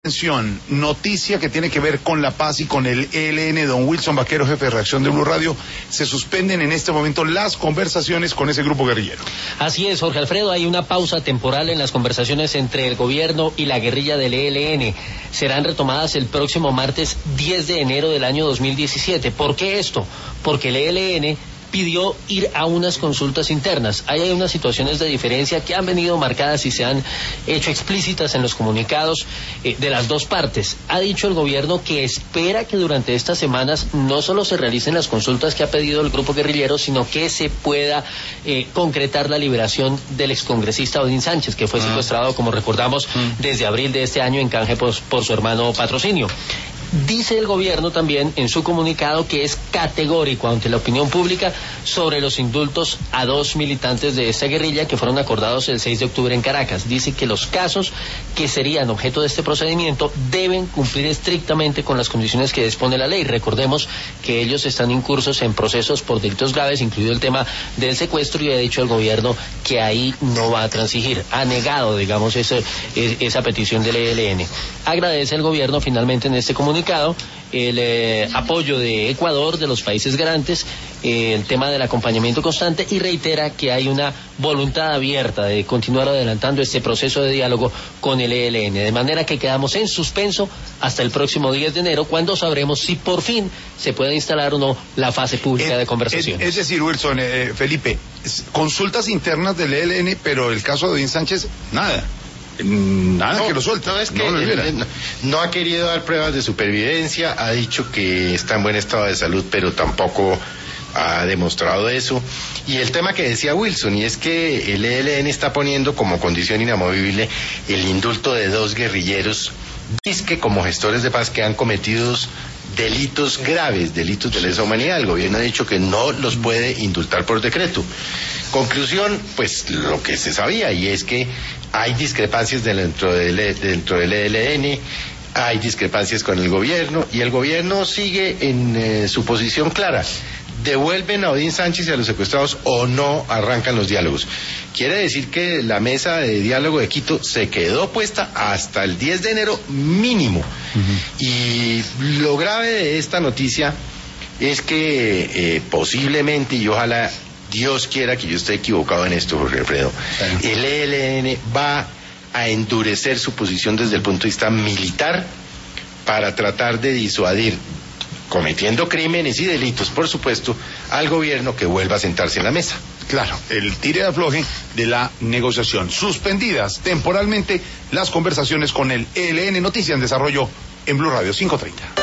Atención, noticia que tiene que ver con la paz y con el ELN. Don Wilson Vaquero, jefe de redacción de Blue Radio. Se suspenden en este momento las conversaciones con ese grupo guerrillero. Así es, Jorge Alfredo, hay una pausa temporal en las conversaciones entre el gobierno y la guerrilla del ELN. Serán retomadas el próximo martes 10 de enero del año 2017. ¿Por qué esto? Porque el ELN pidió ir a unas consultas internas. Ahí hay unas situaciones de diferencia que han venido marcadas y se han hecho explícitas en los comunicados de las dos partes. Ha dicho el gobierno que espera que durante estas semanas no solo se realicen las consultas que ha pedido el grupo guerrillero, sino que se pueda concretar la liberación del excongresista Odín Sánchez, que fue secuestrado, como recordamos, desde abril de este año en canje por su hermano Patrocinio. Dice el gobierno también en su comunicado que es categórico ante la opinión pública sobre los indultos a dos militantes de esta guerrilla que fueron acordados el 6 de octubre en Caracas. Dice que los casos que serían objeto de este procedimiento deben cumplir estrictamente con las condiciones que dispone la ley. Recordemos que ellos están incursos en procesos por delitos graves, incluido el tema del secuestro, y ha dicho el gobierno que ahí no va a transigir. Ha negado, digamos, esa petición del ELN. Agradece el gobierno finalmente en este comunicado el apoyo de Ecuador, de los países garantes, el tema del acompañamiento constante, y reitera que hay una voluntad abierta de continuar adelantando este proceso de diálogo con el ELN, de manera que quedamos en suspenso hasta el próximo 10 de enero, cuando sabremos si por fin se puede instalar o no la fase pública de conversaciones. Es decir, Wilson, Felipe, consultas internas del ELN, pero el caso de Odín Sánchez, nada. Nada, que lo suelta. No, es que no ha querido dar pruebas de supervivencia, ha dicho que está en buen estado de salud, pero tampoco ha demostrado eso. Y el tema que decía Wilson, y es que el ELN está poniendo como condición inamovible el indulto de dos guerrilleros, disque como gestores de paz, que han cometido delitos graves, delitos de lesa humanidad. El gobierno ha dicho que no los puede indultar por decreto. Conclusión, pues lo que se sabía, y es que hay discrepancias dentro del ELN, hay discrepancias con el gobierno, y el gobierno sigue en su posición clara: devuelven a Odín Sánchez y a los secuestrados o no arrancan los diálogos. Quiere decir que la mesa de diálogo de Quito se quedó puesta hasta el 10 de enero mínimo. Y lo grave de esta noticia es que posiblemente, y ojalá Dios quiera que yo esté equivocado en esto, Jorge Alfredo, el ELN va a endurecer su posición desde el punto de vista militar para tratar de disuadir, cometiendo crímenes y delitos, por supuesto, al gobierno que vuelva a sentarse en la mesa. Claro, el tire de afloje de la negociación. Suspendidas temporalmente las conversaciones con el ELN. Noticia en desarrollo en Blue Radio 530.